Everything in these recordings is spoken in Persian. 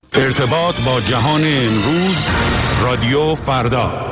ارتباط با جهان امروز، رادیو فردا.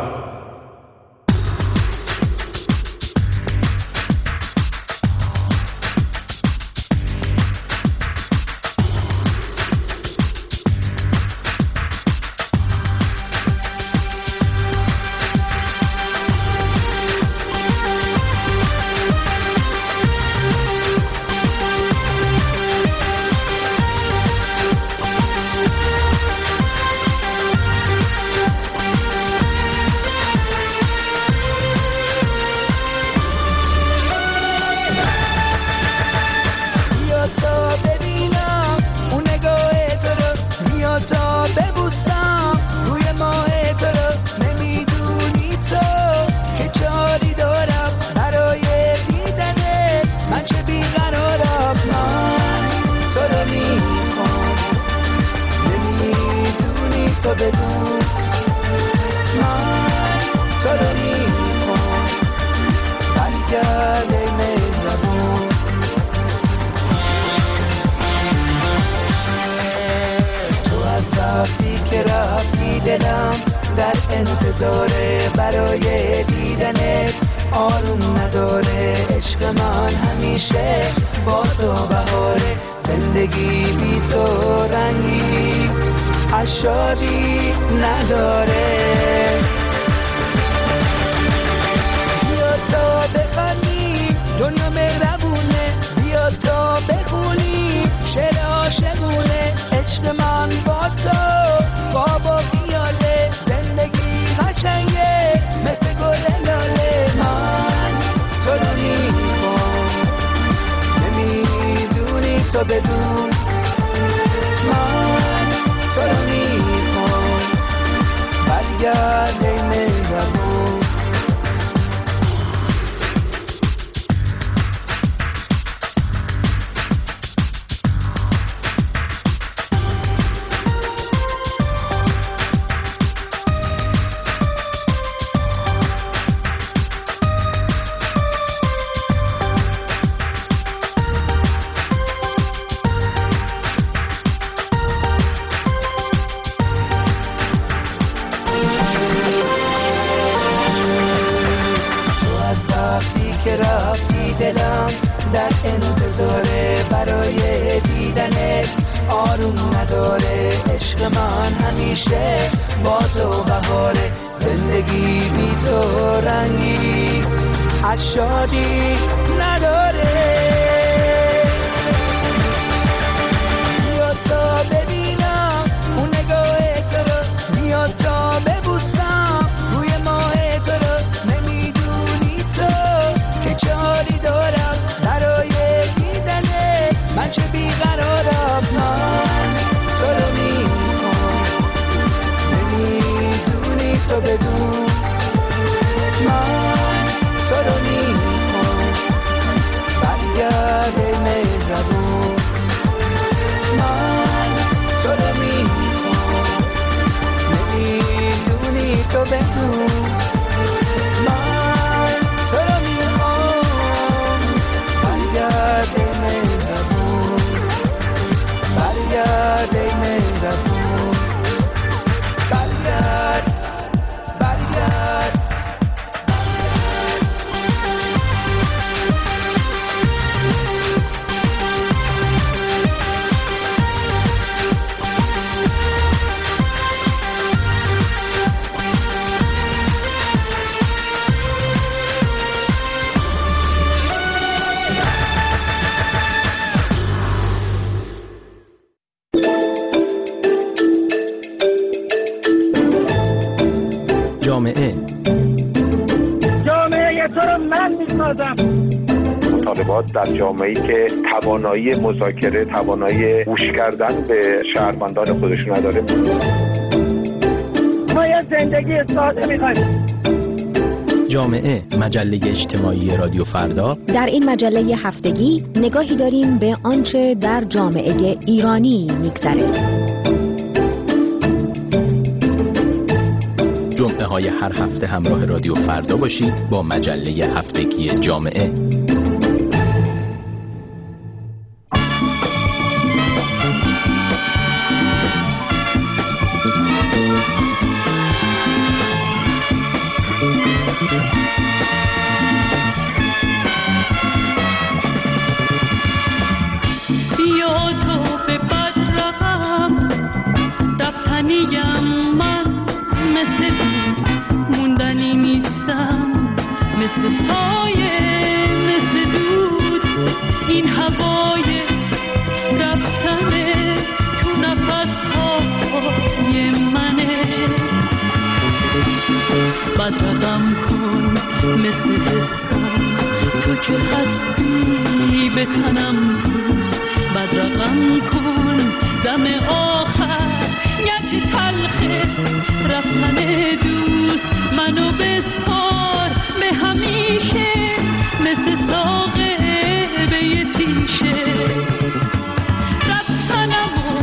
مطالبات در جامعه‌ای که توانایی مذاکره، توانایی گوش کردن به شهروندان خودشون نداره. ما یه زندگی ساده می‌خوایم. جامعه، مجله اجتماعی رادیو فردا. در این مجله هفتگی نگاهی داریم به آنچه در جامعه ایرانی می‌گذره. جمعه های هر هفته همراه رادیو فردا باشید با مجله هفتگی جامعه. که هستی به تنم روز بدرقم کن دم آخر گرچه تلخه رفتن دوست منو بسپار به همیشه مثل ساقه به یه تیشه رفتنمو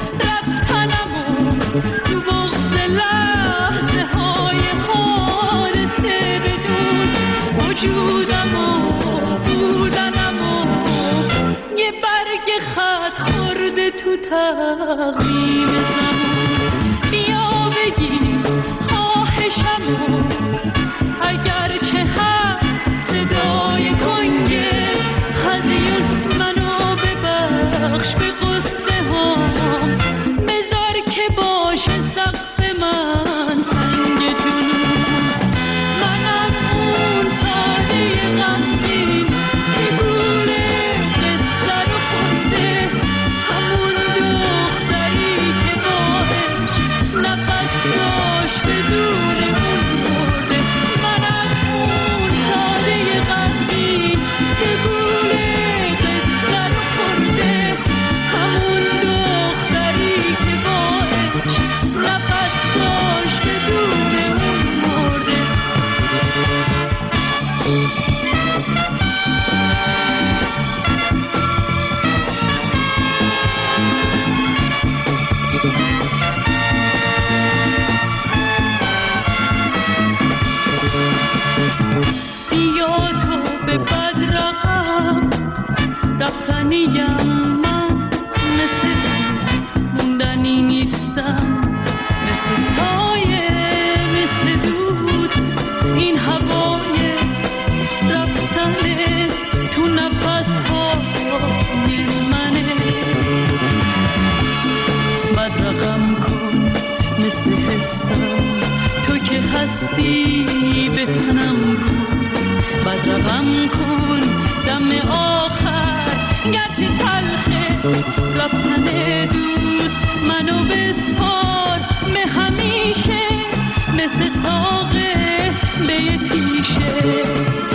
تو بغض لحظه های حادثه بدون وجودمو بودنمو یه برگ خط خورده تو تقویم زمان بیا بگی خواهشمو اگرچه هست صدای کنگه هزیون منو ببخش به قصه هام بذار که باشه سقف من سنگ جنون منم اون ساده غمگین که گوله قصه رو خورده همون دختری که باهش نفس داشت بدون اون مرده منم اون ساده غمگین که گوله قصه رو خورده همون دختری که باهش نفس داشت بدون اون مرده بیا تو به بدرقم رفتنیم من مثل تو موندنی نیستم مثل سایه مثل دود این هوای رفتنه تو نفس ها منه بدرقم کن مثل حسم تو که هستی به تنم روز بدرقم کن دم آخر گرچه تلخه رفتن دوست منو بسپار به همیشه مثل ساقه به یه تیشه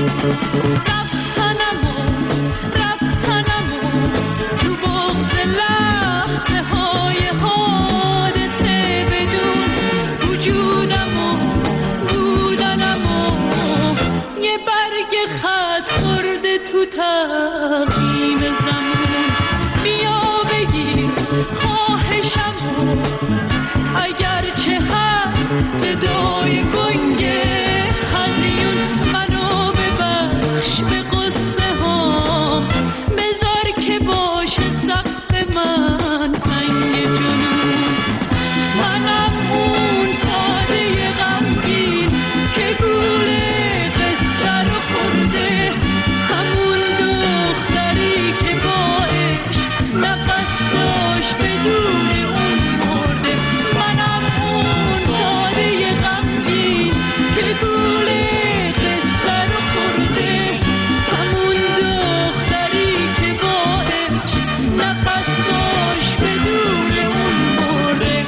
رفتنمو تو بغض لحظه های حادثه بدون وجودمو بودنمو یه برگ خط خورده تو تقویم زمان بیا بگیر خواهشمو اگرچه هست صدای گنگه هزیون منو ببخش به قصه ها بذار که باشه سقف من سنگ جنون منم اون ساده غمگین که گوله قصه رو خورده همون دختری که باهش نفس داشت بدون اون مرده منم اون ساده غمگین که گوله قصه رو خورده همون دختری که باهش نفس داشت بدون اون مرده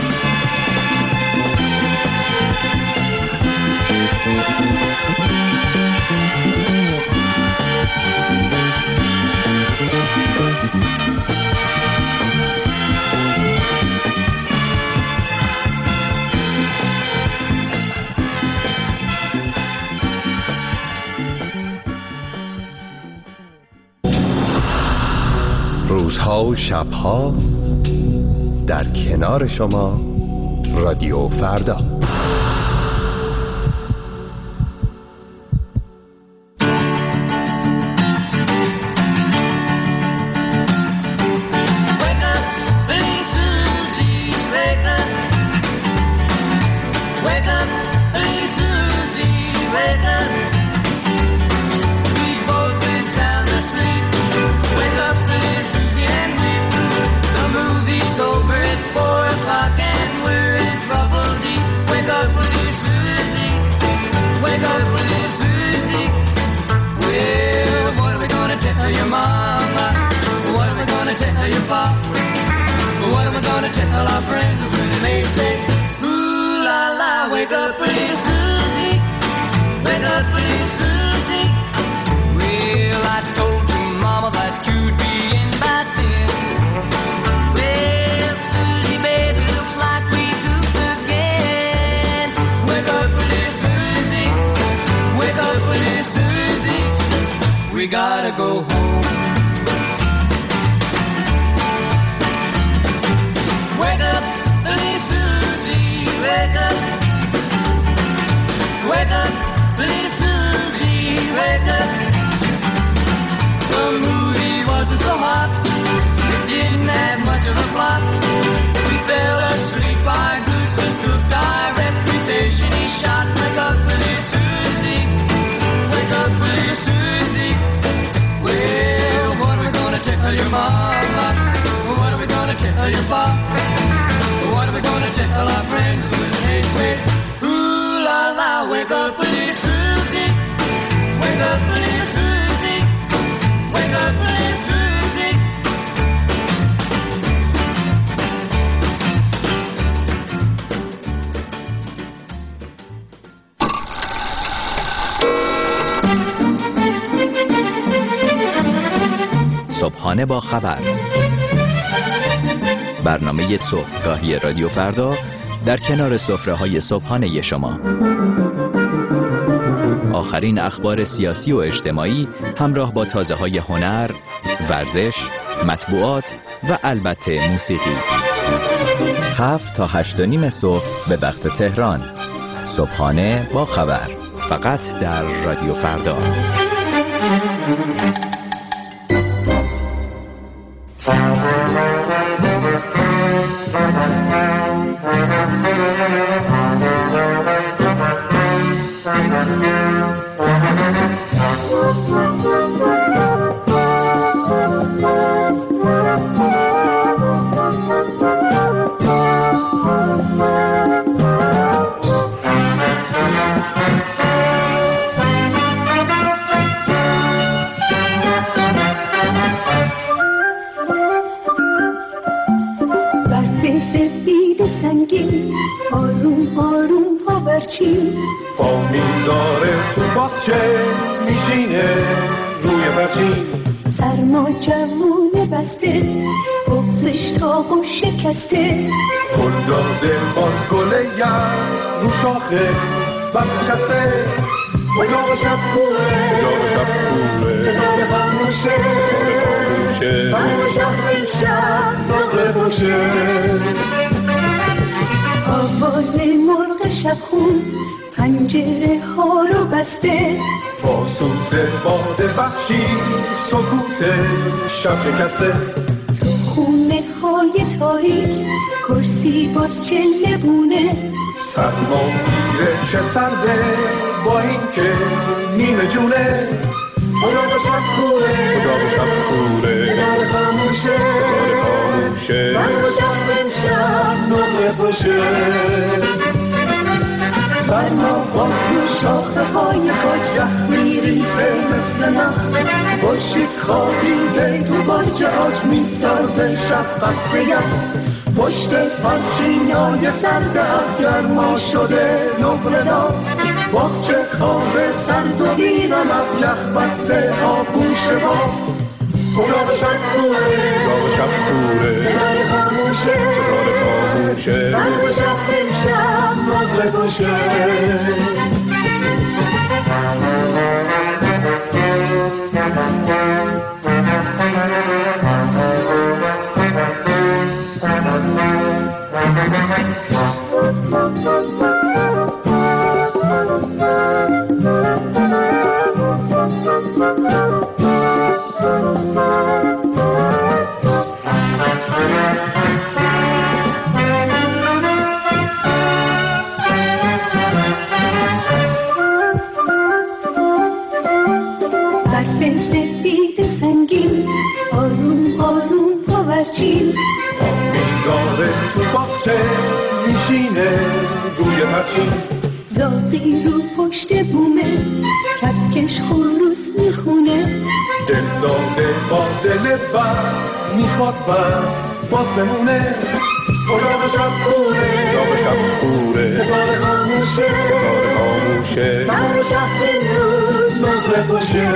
روزها و شبها در کنار شما رادیو فردا. Wake up, pretty Susie. Well, I What are we gonna tell our friends when they say, ooh la la, wake up little Susie, wake up little Susie, wake up little Susie. صبحانه با خبر، برنامه صبحگاهی رادیو فردا در کنار سفره‌های صبحانه شما. آخرین اخبار سیاسی و اجتماعی همراه با تازه‌های هنر، ورزش، مطبوعات و البته موسیقی. 7 تا 8:30 صبح به وقت تهران. صبحانه با خبر، فقط در رادیو فردا. با میزاره تو باغچه میشینه روی برچین، سرما جوونه بسته بغزش تاق و شکسته، گل داده باز گله یم رو شاخه بس نشسته، اجاق شب کوره ستاره خاموشه برای شهر امشب نقره باشه، آواز مرغ شبخون پنجره ها رو بسته، با سوز باد وحشی سکوت شب شکسته، تو خونه های تاریک کرسی باز چله بونه، سرما میره چه سرده با این که نیمه جونه، اجاق شب کوره ستاره خاموشه برای شهر امشب نقره باشه، سرما باز رو شاخه های کاج میریزه مثل نخ، خورشید خوابیده تو برج آج میسازه شب قصر یخ، پشت پرچینای سرد گرما شده نقره دار، باغچه خواب سرد و ویران یخ بسته آغوش با، اجاق شب کوره ستاره خاموشه برای شهر امشب نقره باشه. زاغی رو پشت بومه کپکش خروس میخونه، دل داده با دل بر میخواد بر باز بمونه، اجاق شب کوره ستاره خاموشه برای شهر امروز نقره باشه،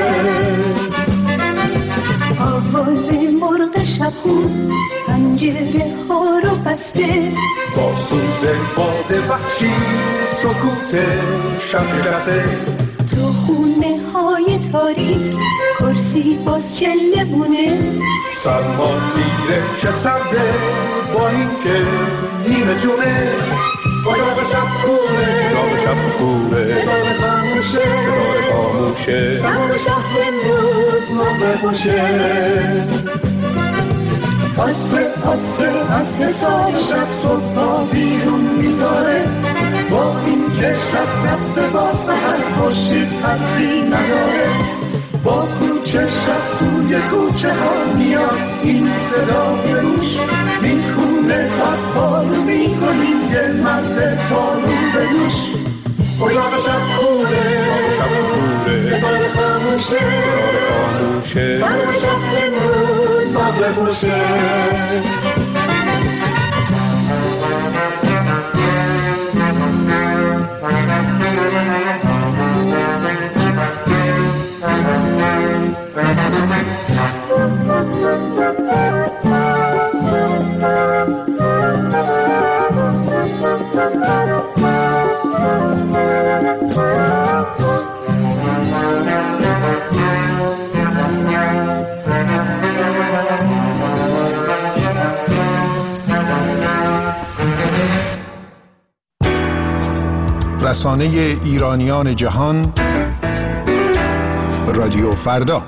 آواز مرغ شبخون پنجره ها رو بسته، با سوز باد وحشی سکوت شب شکسته، تو خونه های تاریک کرسی باز چله بونه، سرما میره چه سرده با این که نیمه جونه، اجاق شب کوره ستاره خاموشه برای شهر امروز نقره باشه، عصر سال شب صبح بیرون میذاره، با این که شب رفته با سحر خورشید حرفی نداره، با کوچه شب توی کوچه ها میاد این صدای روش میخونه باشه برای شهر امروز باغ باشه رسانه ایرانیان جهان رادیو فردا.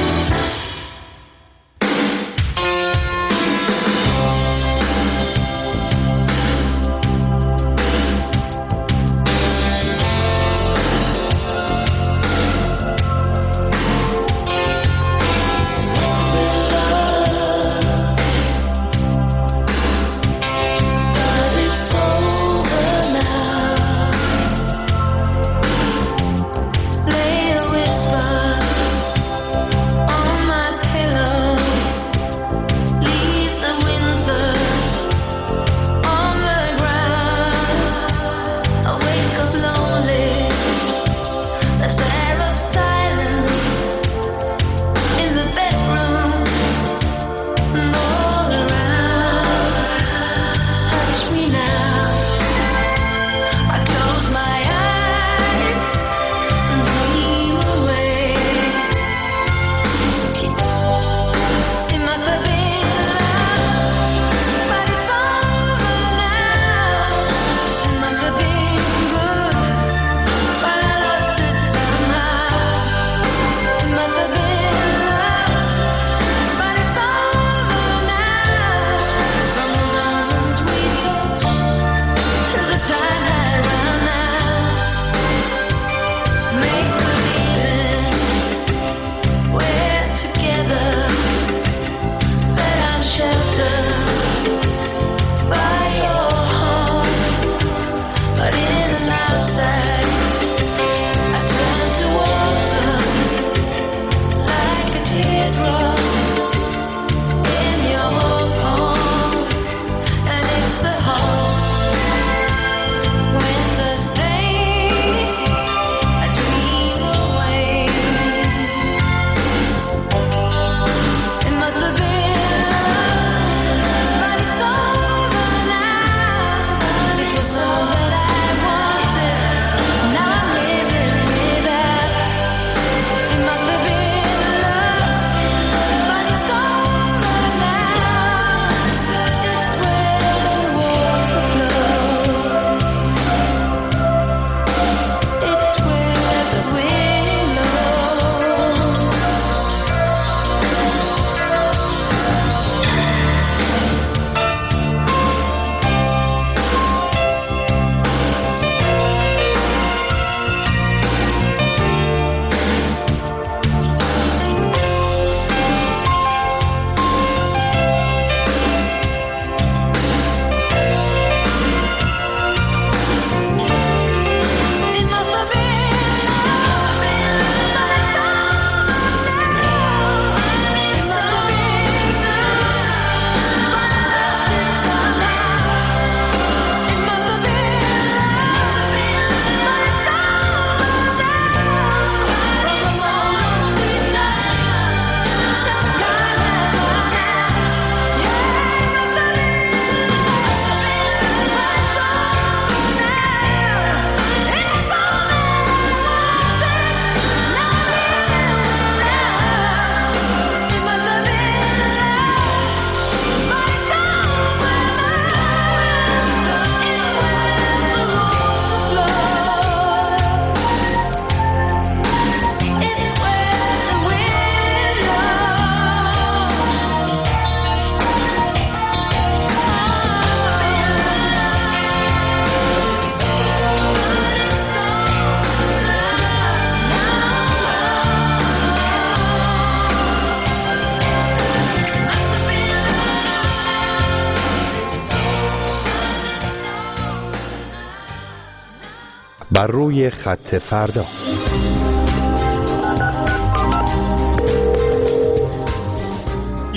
بر روی خط فردا.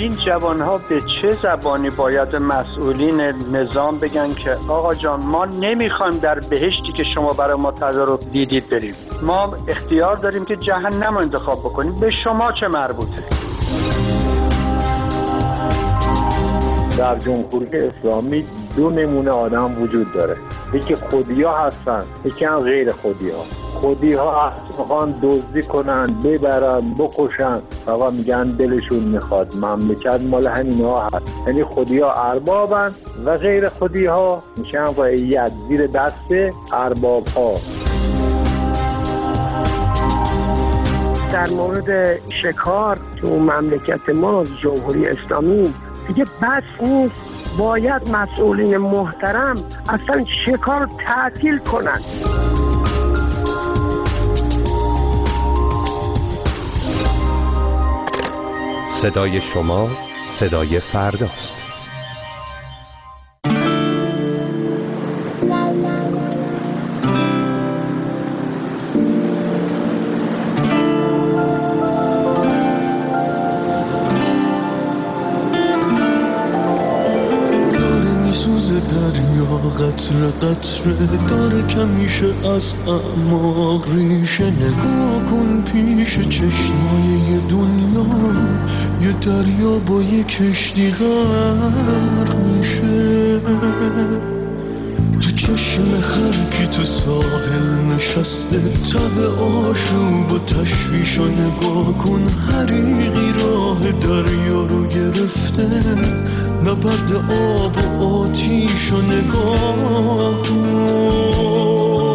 این جوانها به چه زبانی باید مسئولین نظام بگن که آقا جان ما نمیخوایم در بهشتی که شما برای ما تدارک دیدید بریم، ما اختیار داریم که جهنم رو انتخاب بکنیم، به شما چه مربوطه؟ در جمهوری اسلامی دو نمونه آدم وجود داره، یکی خودیا هستن، یکی هم غیر خودیا. خودی‌ها میخوان دزدی کنن، ببرن، بکشن، فقط میگن دلشون میخواد، مملکت مال همینها هست. یعنی خودی‌ها اربابن و غیر خودی‌ها میشن رعیت زیر دست ارباب‌ها. در مورد شکار تو مملکت ما جمهوری اسلامی دیگه بس نیست، باید مسئولین محترم اصلا شکار تعطیل کنن. صدای شما صدای فرداست. قطره قطره داره کمیشه از اعماق ریشه، نگاه کن پیش چشمای یه دنیا، یه دریا با یه کشتی غرق میشه. تو چشم هر کی تو ساحل نشسته، تب آشوب و تشویش رو نگاه کن، حریقی راه دریا رو گرفته، نبرد آب و آتیش رو نگاه کن.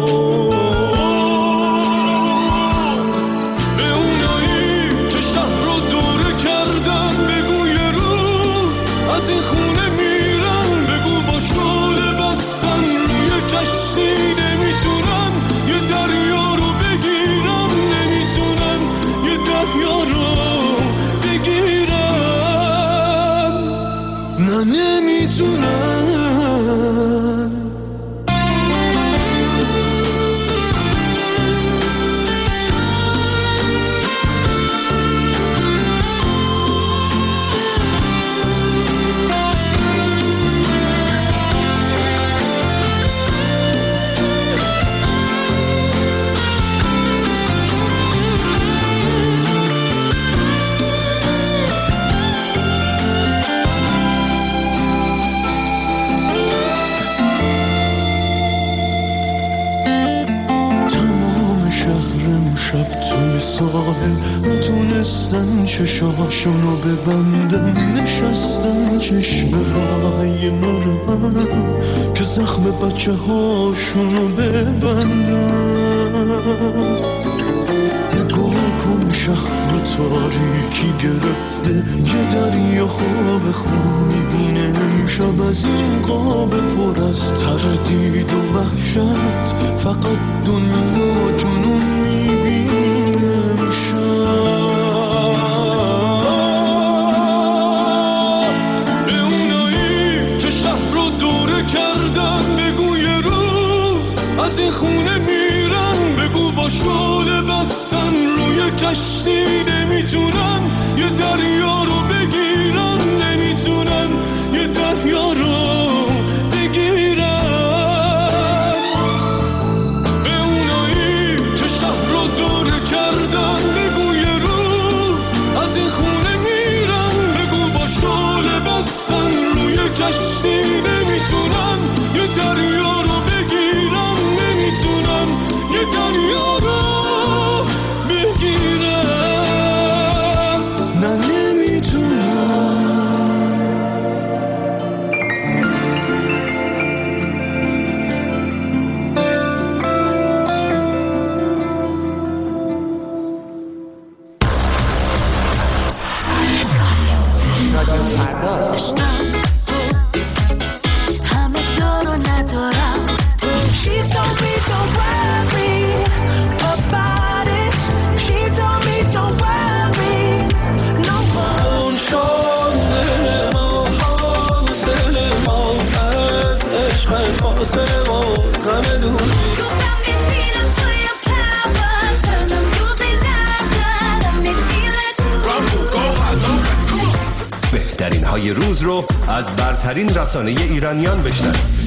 به اونایی که شهر رو دوره کردن بگو یه روز از این خونه میرن، بگو با شعله بستن روی کشتی نمیتونن یه دریا رو بگیرن، نمیتونن یه دریا رو بگیرن، نه نمیتونن. میتونستن چشاشونو ببندن، نشستن چشم های مرم که زخم بچه هاشونو ببندن. نگاه کن شهر تاریکی گرفته، یه دریا خواب خون میبینه امشب، از این قاب پر از تردید و وحشت، فقط دنیا جنون میبینه امشب. به اونایی که شهر رو دوره کردن بگو یه روز از این خونه میرن، بگو با شعله بستن روی کشتی نمیتونن یه دریا رو بگیرن، نمیتونن یه دریا رو بگیرن. به اونایی که شهر رو دوره کردن بگو یه روز از این خونه میرن، بگو با شعله بستن روی کشتی نمیتونن یه دریا رو بگیرن، نمیتونن یه دریا رو بگیرن، نه نمیتونن. صداهای روز رو از برترین رسانه ایرانیان بشنوید.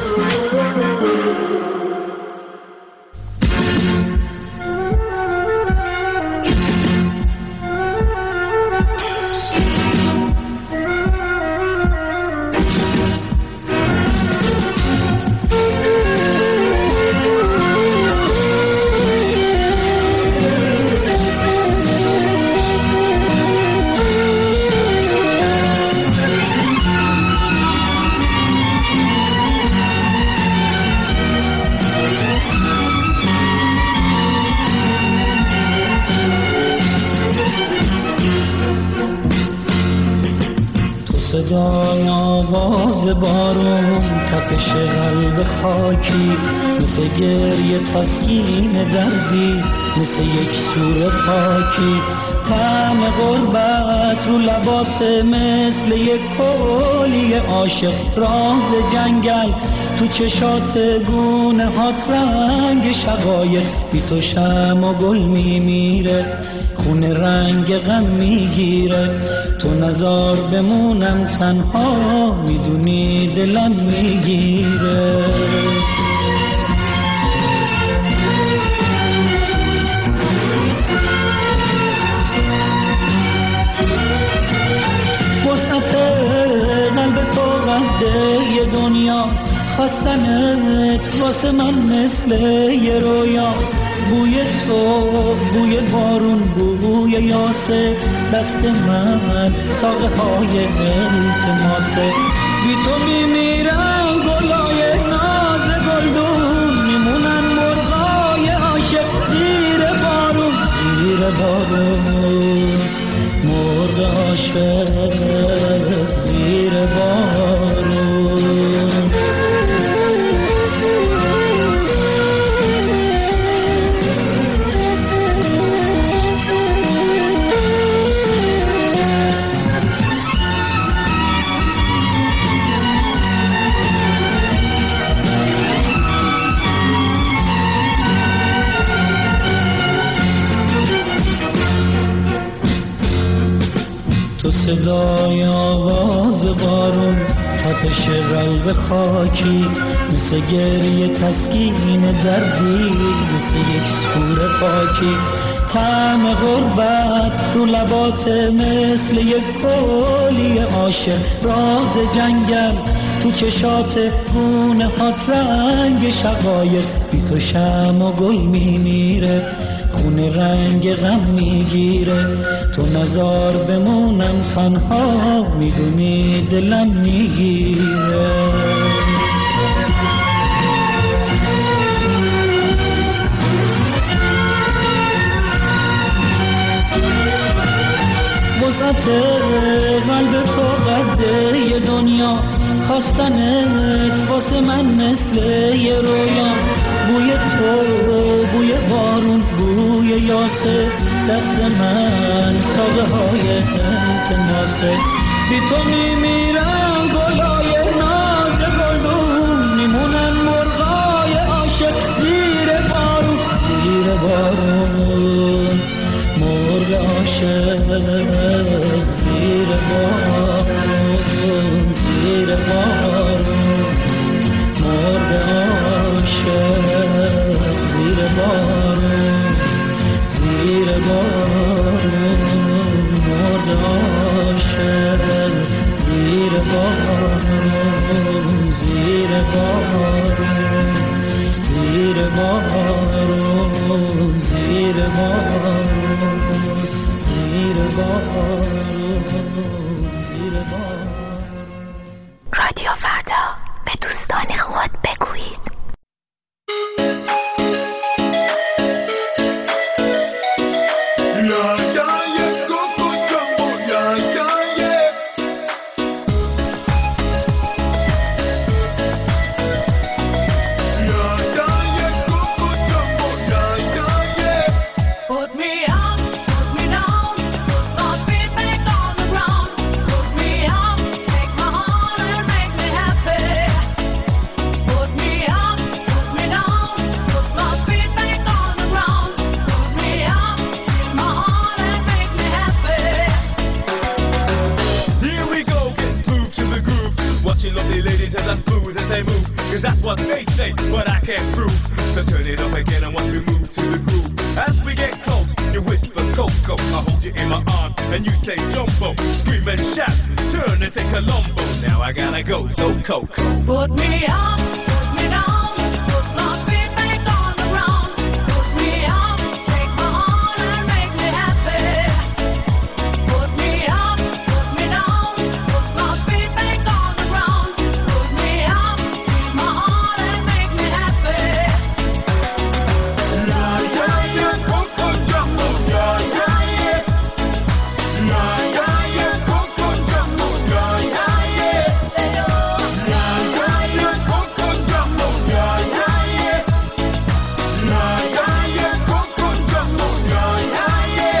صدای آواز بارون، تپش قلب خاکی، مثل گریه تسکین دردی، مثل یک سور پاکی. طعم غربت رو لبات مثل یک کولی عاشق، راز جنگل تو چشات گونه هات رنگ شقایق. بی تو شمع و گل میمیره، خون رنگ غم میگیره. تو نزار بمونم تنها، میدونی دلم میگیره. وسعت قلب تو قده دنیاست، خواستنت واسه من مثل یه رویاست. بوی تو، بوی بارون، بوی یاسه، دست من ساقه های التماسه. بی تو میمیرن گلای ناز گلدون، میمونن مرغای عاشق زیر بارون، زیر بارون. مرغ عاشق زیر بارون. صدای آواز بارون، تپش قلب خاکی، مثل گریه تسکین دردی، مثل یک سور پاکی. طعم غربت رو لبات مثل یک کولی عاشق، راز جنگل تو چشات گونه هات رنگ شقایق. بی تو شمع و گل میمیره، خون رنگ غم میگیره. تو نزار بمونم تنها، میدونی دلم میگیره. وسعت قلب تو قده دنیاست، خواستنت واسه من مثل یه رویاست. بوی تو، بوی بارون، بوی یاسه، دست من ساقه های التماسه. بی تو میمیرن گلای ناز گلدون، میمونن مرغای عاشق زیر بارون، زیر بارون. مرغ عاشق زیر بارون، زیر بارون. مرغ عاشق زیر بارون، زیر بارون. مرغ عاشق زیر بارون، زیر بارون. زیر بارون، زیر بارون. زیر بارون، زیر بارون. رادیو فردا، به دوستان خود بگویید. Put me up, put me down, start feet back on the ground. Put me up, cause that's what they say, but I can't prove. So turn it up again and watch me move to the groove. As we get close, you whisper Coco, I hold you in my arms and you say Jumbo. Scream and shout, turn and say Colombo. Now I gotta go, so Coco. Put me up, put me down, put my feet back on the ground. Put me up, take my heart and make me happy. Put me up, put me down, put my feet back on the ground. Put me up, take my heart and make me happy. La ya ya Coco Jumbo, ya ya ya. La ya ya Coco Jumbo, ya ya ya. La ya ya Coco Jumbo, ya ya ya. La ya ya Coco Jumbo, ya ya ya.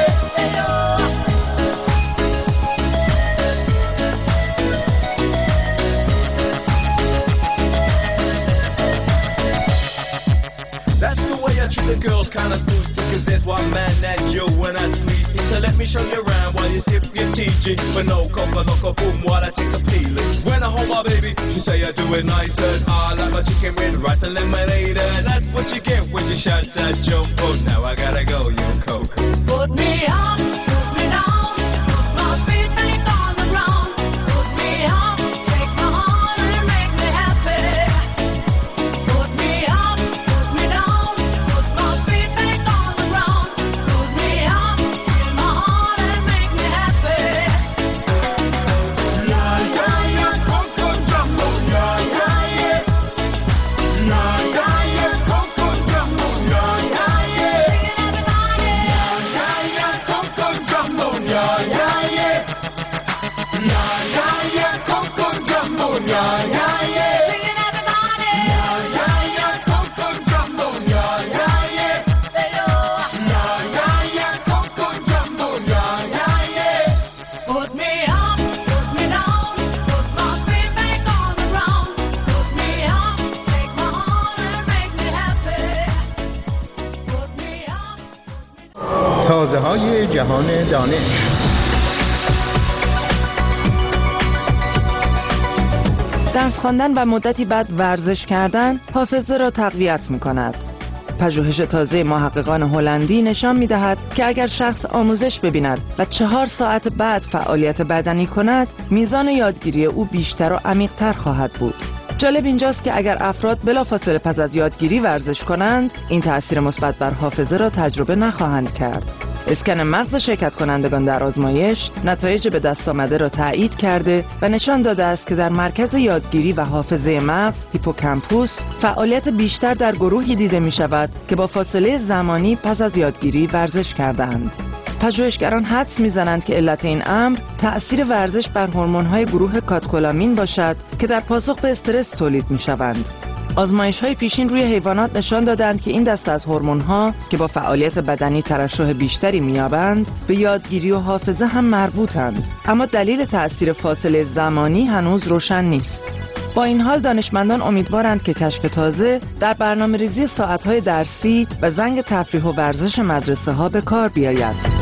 That's the way I treat the girls, kinda spooky, cause there's one man that you when I squeeze. So let me show you around while you sip your TG. But no coca, loco, boom, while I take a peeling. When I hold my baby, she say I do it nice and I like my chicken with rice and lemonade. And that's what you get when you shout that Jumbo. Now I gotta go, you Coco. Put me up, put me down, put my feet back on the ground. Put me up, take my heart and make me happy. Put me up, put me down, put my feet back on the ground. Put me up, take my heart and make me happy. La ya ya Coco Jumbo, ya ya ya. La ya ya Coco Jumbo, ya ya ya. La ya ya Coco Jumbo, ya ya ya. La ya ya Coco Jumbo, ya ya ya. La ya ya Coco Jumbo, ya ya ya. La ya ya Coco Jumbo, ya ya ya. Put me up, put me down, put my feet back on the ground. Put me up, take my heart and make me happy. Put me up. تازه های جهان دانش. درس خواندن و مدتی بعد ورزش کردن حافظه را تقویت می‌کند. پژوهش تازه محققان هلندی نشان می‌دهد که اگر شخص آموزش ببیند و 4 ساعت بعد فعالیت بدنی کند، میزان یادگیری او بیشتر و عمیق‌تر خواهد بود. جالب اینجاست که اگر افراد بلافاصله پس از یادگیری ورزش کنند، این تأثیر مثبت بر حافظه را تجربه نخواهند کرد. اسکن مغز شرکت کنندگان در آزمایش نتایج به دست آمده را تایید کرده و نشان داده است که در مرکز یادگیری و حافظه مغز هیپوکامپوس فعالیت بیشتر در گروهی دیده می شود که با فاصله زمانی پس از یادگیری ورزش کردند. پژوهشگران حدس می‌زنند که علت این امر تأثیر ورزش بر هورمون‌های گروه کاتکولامین باشد که در پاسخ به استرس تولید می‌شوند. آزمایش‌های پیشین روی حیوانات نشان دادند که این دسته از هورمون‌ها که با فعالیت بدنی ترشح بیشتری می‌یابند، به یادگیری و حافظه هم مربوطند. اما دلیل تأثیر فاصله زمانی هنوز روشن نیست. با این حال دانشمندان امیدوارند که کشف تازه در برنامه‌ریزی ساعت‌های درسی و زنگ تفریح و ورزش مدرسه‌ها به کار بیاید.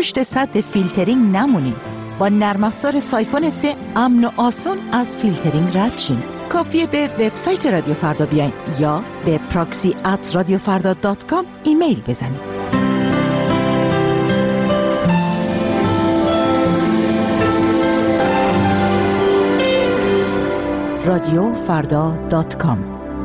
پشت سد فیلترینگ نمونین. با نرم افزار سایفون 3 امن و آسون از فیلترینگ رد شین. کافیه به وبسایت رادیو فردا بیاین یا به proxy@radiofarda.com ایمیل بزنید. radiofarda.com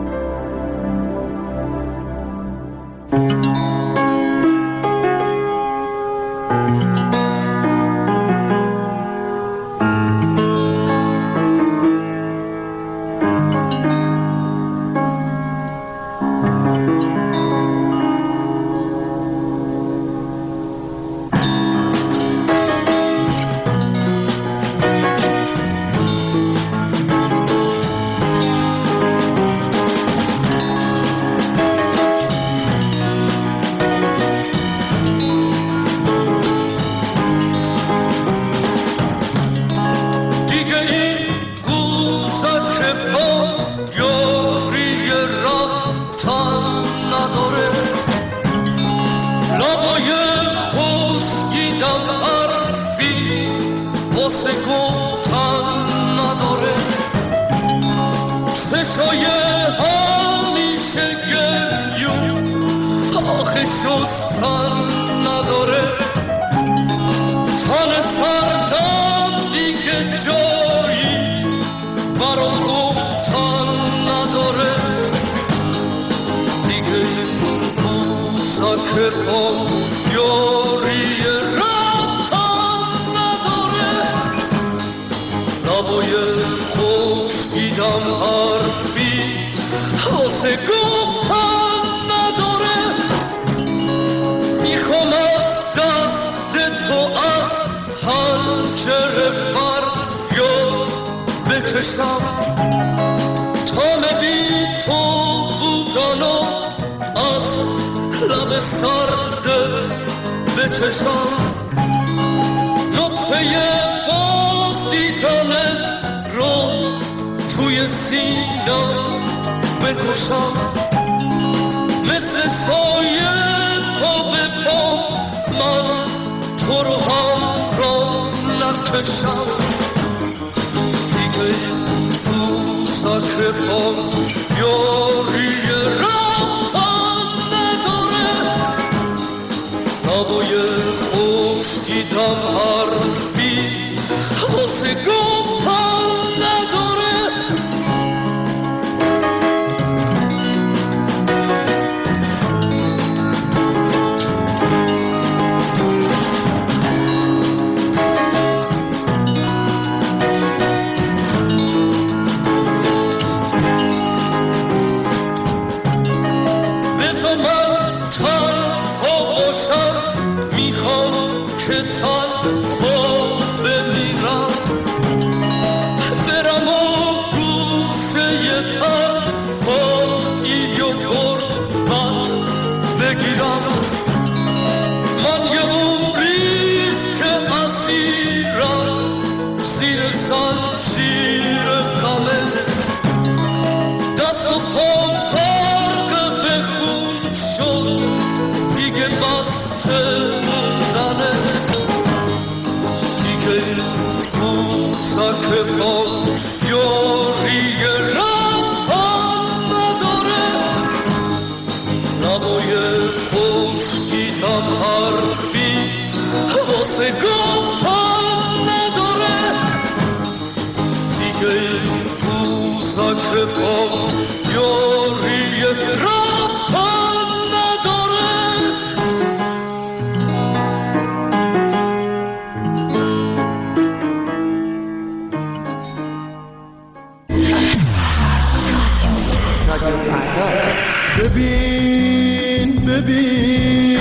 ببین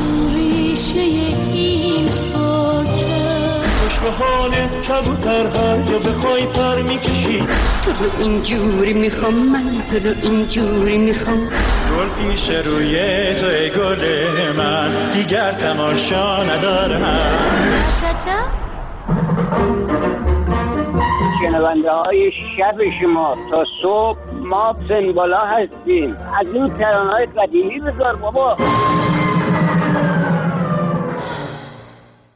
ریشه این خاکه خوش به حالت کبوترها یا بخوای پر میکشی تو رو اینجوری میخوام من تو رو اینجوری میخوام گل پیش روی تو ای گل من دیگر تماشا ندارم شنونده های شب شما تا صبح ما سنبالا هستیم از این ترانه های قدیمی بذار بابا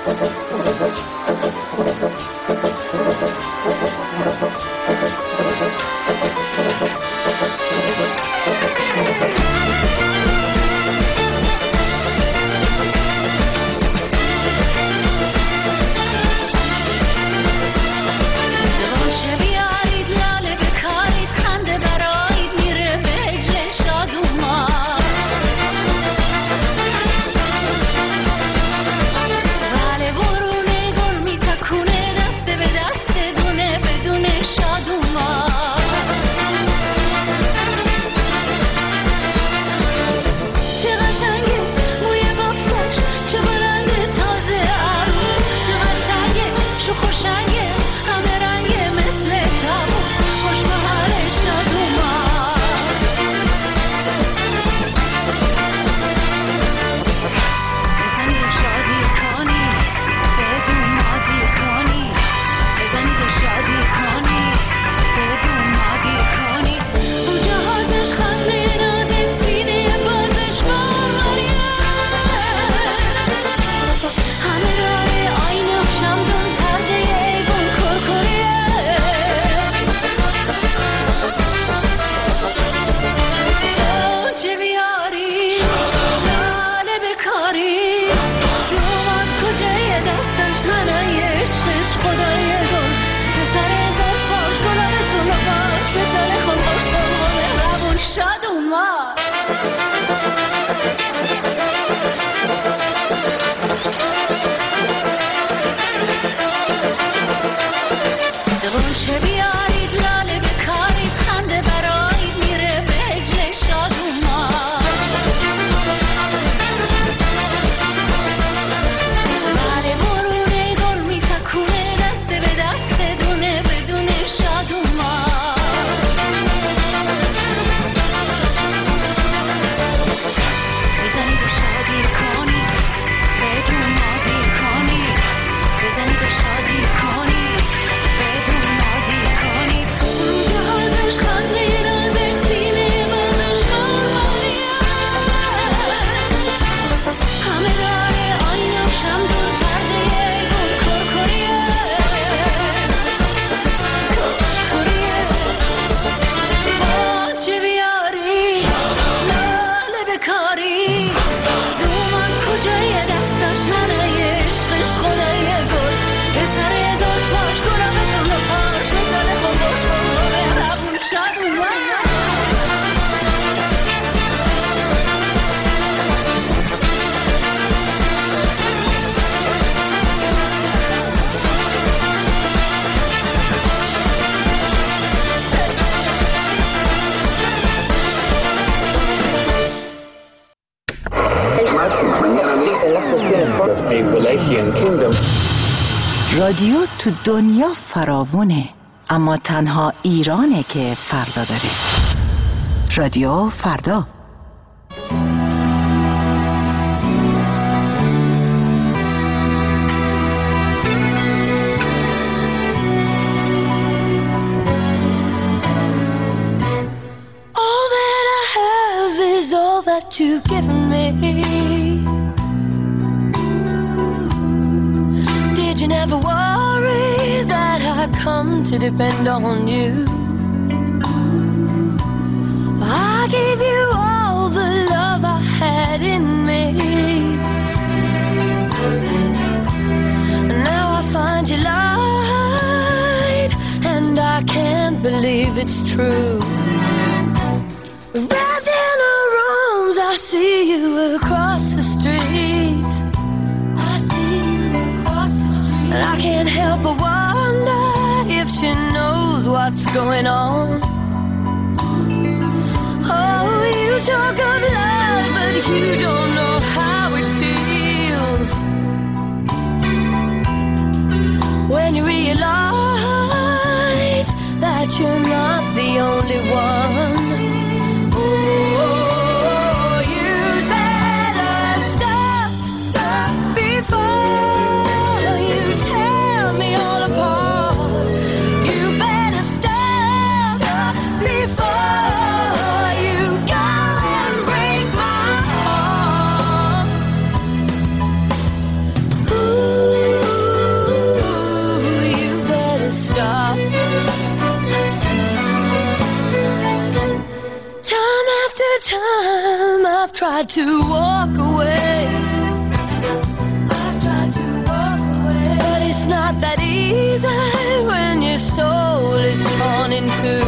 رادیو تو دنیا فراوونه، اما تنها ایرانه که فردا داره. رادیو فردا. All that I have is all that you've given me. Did you never worry that I'd come to depend on you? I gave you all the love I had in me. Now I find you lied, and I can't believe it's true. Wrapped in her arms, I see you across the street. I see you across the street. And I can't help but wonder if she knows what's going on. Oh, you talk of love, but you don't know how it feels when you realize that you're not the only one. Oh, you'd better stop before you tear me all apart. You better stop before you go and break tried to walk away. But it's not that easy when your soul is torn in two.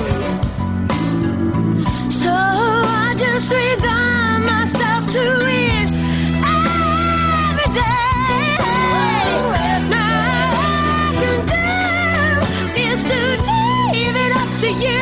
So I just resign myself to it every day. Now all I can do is to leave it up to you.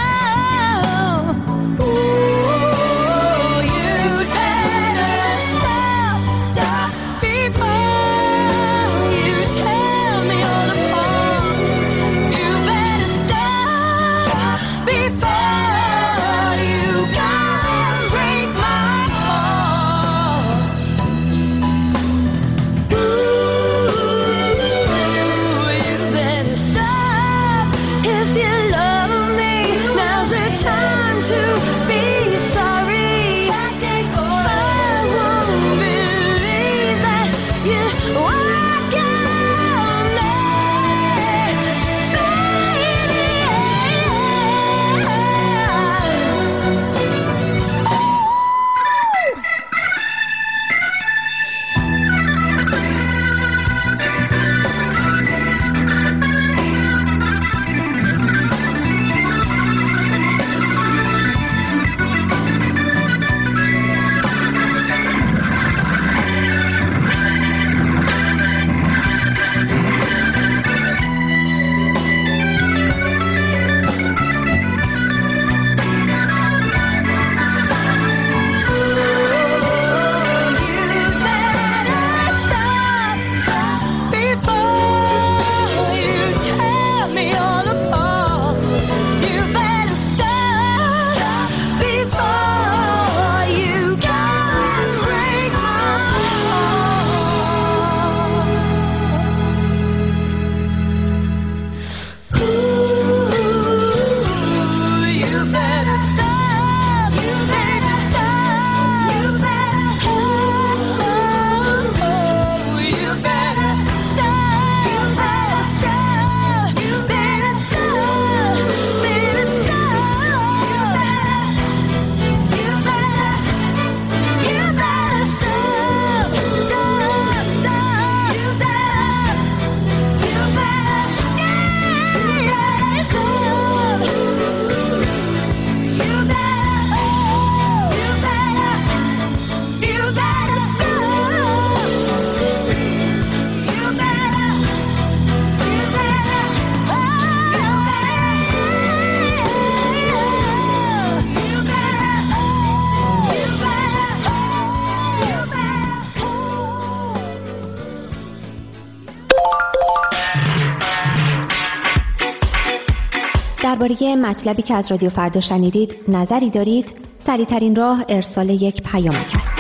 درباره مطلبی که از رادیو فردا شنیدید نظری دارید؟ سریع‌ترین راه ارسال یک پیامک است.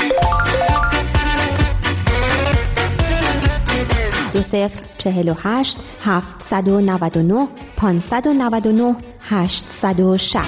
2048 799 599 860.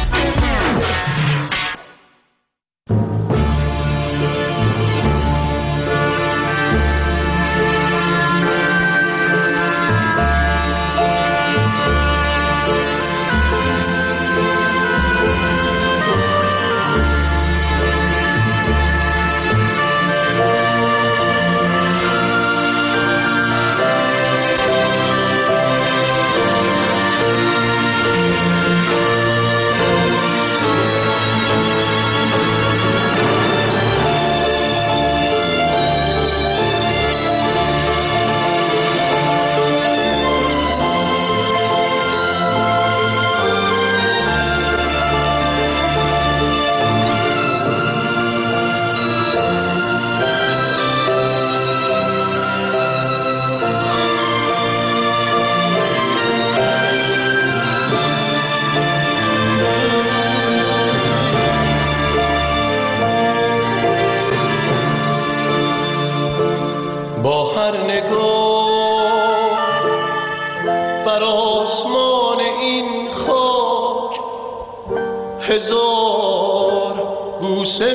هزار بوسه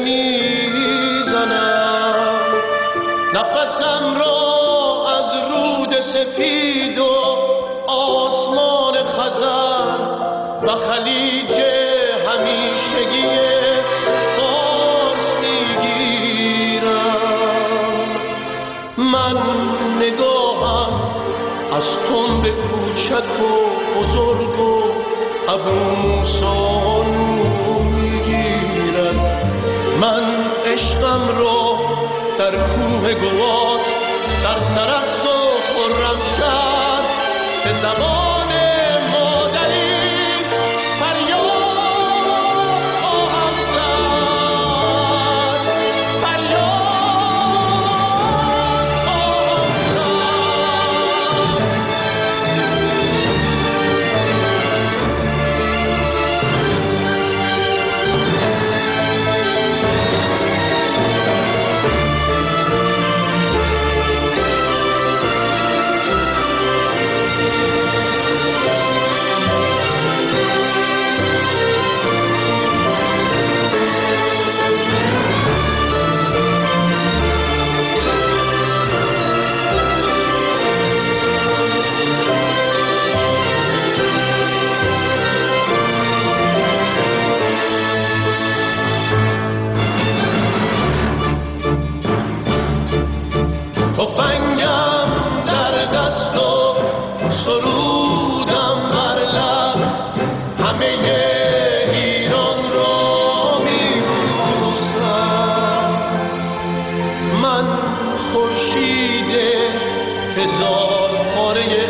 میزنم، نفسم را از رود سپید و آسمان خزر و خلیج همیشگی فارس میگیرم. نگاهم از تنب کوچک و بزرگ و ابو موسی رو میگیرد. من عشقم رو در کوه گواد در سرست و خرم شد به زبان مادری فریاد خواهم زد، فریاد خواهم تفنگم در دست و سرودم بر لب، همه ایران را میبوسم. من خورشید هزار پاره